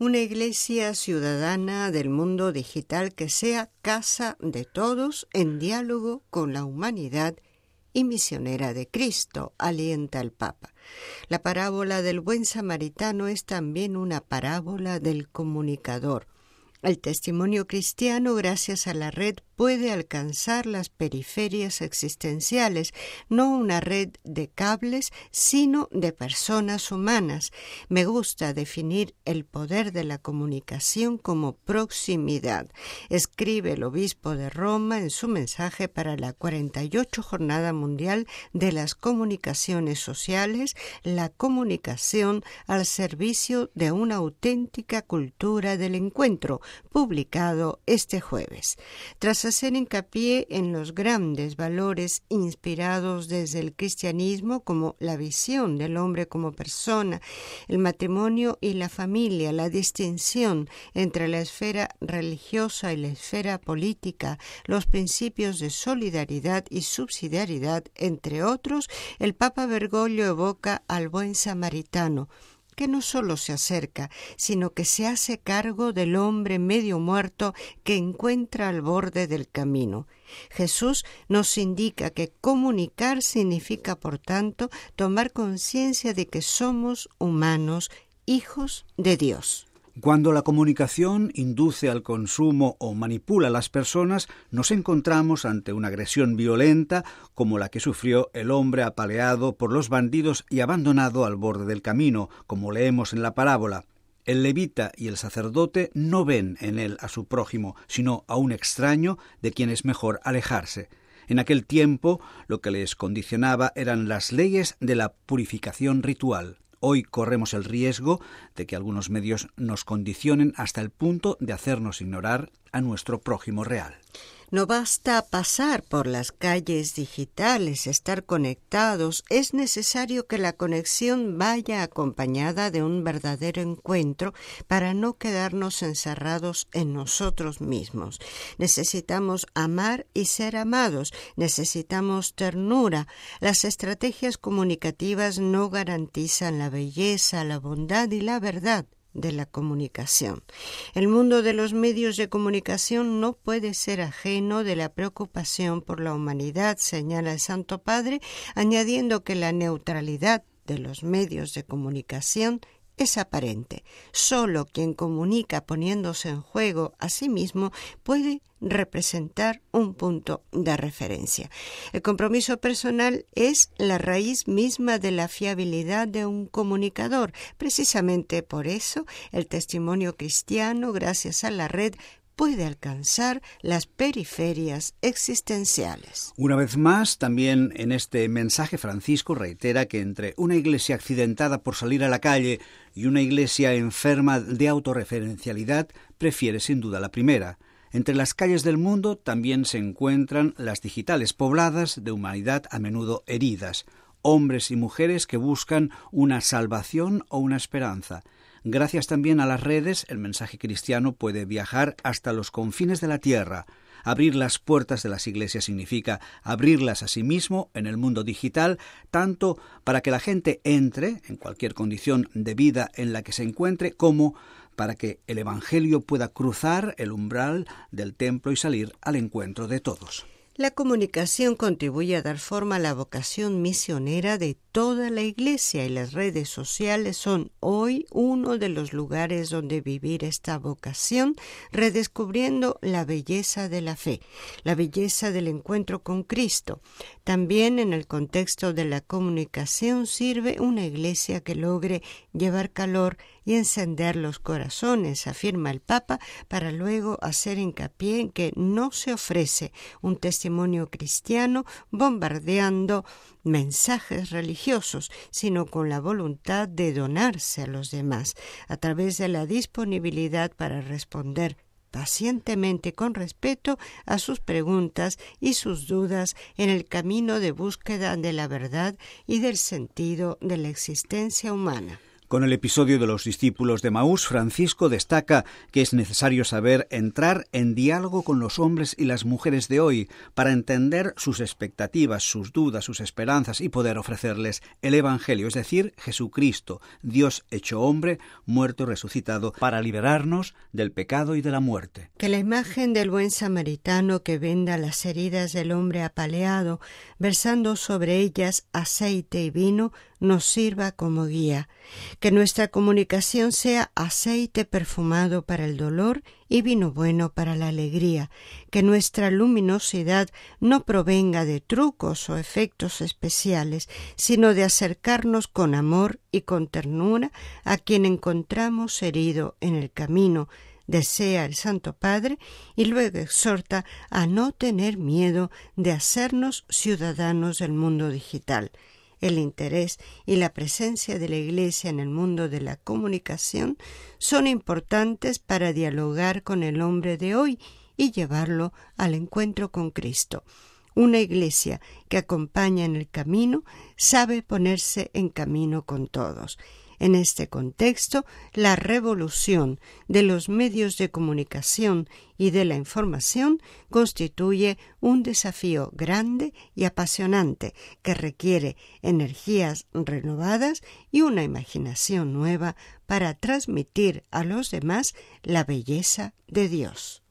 Una iglesia ciudadana del mundo digital que sea casa de todos en diálogo con la humanidad y misionera de Cristo, alienta el Papa. La parábola del buen samaritano es también una parábola del comunicador. El testimonio cristiano, gracias a la red, puede alcanzar las periferias existenciales, no una red de cables, sino de personas humanas. Me gusta definir el poder de la comunicación como proximidad, escribe el obispo de Roma en su mensaje para la 48 Jornada Mundial de las Comunicaciones Sociales, la comunicación al servicio de una auténtica cultura del encuentro, publicado este jueves. Tras hacer hincapié en los grandes valores inspirados desde el cristianismo, como la visión del hombre como persona, el matrimonio y la familia, la distinción entre la esfera religiosa y la esfera política, los principios de solidaridad y subsidiariedad, entre otros, el Papa Bergoglio evoca al buen samaritano, que no solo se acerca, sino que se hace cargo del hombre medio muerto que encuentra al borde del camino. Jesús nos indica que comunicar significa, por tanto, tomar conciencia de que somos humanos, hijos de Dios. Cuando la comunicación induce al consumo o manipula a las personas, nos encontramos ante una agresión violenta como la que sufrió el hombre apaleado por los bandidos y abandonado al borde del camino, como leemos en la parábola. El levita y el sacerdote no ven en él a su prójimo, sino a un extraño de quien es mejor alejarse. En aquel tiempo, lo que les condicionaba eran las leyes de la purificación ritual. Hoy corremos el riesgo de que algunos medios nos condicionen hasta el punto de hacernos ignorar a nuestro prójimo real. No basta pasar por las calles digitales, estar conectados. Es necesario que la conexión vaya acompañada de un verdadero encuentro para no quedarnos encerrados en nosotros mismos. Necesitamos amar y ser amados. Necesitamos ternura. Las estrategias comunicativas no garantizan la belleza, la bondad y la verdad de la comunicación. El mundo de los medios de comunicación no puede ser ajeno de la preocupación por la humanidad, señala el Santo Padre, añadiendo que la neutralidad de los medios de comunicación es aparente. Solo quien comunica poniéndose en juego a sí mismo puede representar un punto de referencia. El compromiso personal es la raíz misma de la fiabilidad de un comunicador. Precisamente por eso, el testimonio cristiano, gracias a la red, puede alcanzar las periferias existenciales. Una vez más, también en este mensaje Francisco reitera que entre una iglesia accidentada por salir a la calle y una iglesia enferma de autorreferencialidad, prefiere sin duda la primera. Entre las calles del mundo también se encuentran las digitales pobladas de humanidad a menudo heridas, hombres y mujeres que buscan una salvación o una esperanza. Gracias también a las redes, el mensaje cristiano puede viajar hasta los confines de la tierra. Abrir las puertas de las iglesias significa abrirlas a sí mismo en el mundo digital, tanto para que la gente entre en cualquier condición de vida en la que se encuentre, como para que el Evangelio pueda cruzar el umbral del templo y salir al encuentro de todos. La comunicación contribuye a dar forma a la vocación misionera de toda la Iglesia y las redes sociales son hoy uno de los lugares donde vivir esta vocación, redescubriendo la belleza de la fe, la belleza del encuentro con Cristo. También en el contexto de la comunicación sirve una Iglesia que logre llevar calor y encender los corazones, afirma el Papa, para luego hacer hincapié en que no se ofrece un testimonio cristiano bombardeando mensajes religiosos, sino con la voluntad de donarse a los demás, a través de la disponibilidad para responder pacientemente con respeto a sus preguntas y sus dudas en el camino de búsqueda de la verdad y del sentido de la existencia humana. Con el episodio de los discípulos de Maús, Francisco destaca que es necesario saber entrar en diálogo con los hombres y las mujeres de hoy para entender sus expectativas, sus dudas, sus esperanzas y poder ofrecerles el Evangelio, es decir, Jesucristo, Dios hecho hombre, muerto y resucitado, para liberarnos del pecado y de la muerte. Que la imagen del buen samaritano que venda las heridas del hombre apaleado, versando sobre ellas aceite y vino, nos sirva como guía. Que nuestra comunicación sea aceite perfumado para el dolor y vino bueno para la alegría. Que nuestra luminosidad no provenga de trucos o efectos especiales, sino de acercarnos con amor y con ternura a quien encontramos herido en el camino, desea el Santo Padre, y luego exhorta a no tener miedo de hacernos ciudadanos del mundo digital. El interés y la presencia de la Iglesia en el mundo de la comunicación son importantes para dialogar con el hombre de hoy y llevarlo al encuentro con Cristo. Una Iglesia que acompaña en el camino sabe ponerse en camino con todos. En este contexto, la revolución de los medios de comunicación y de la información constituye un desafío grande y apasionante que requiere energías renovadas y una imaginación nueva para transmitir a los demás la belleza de Dios.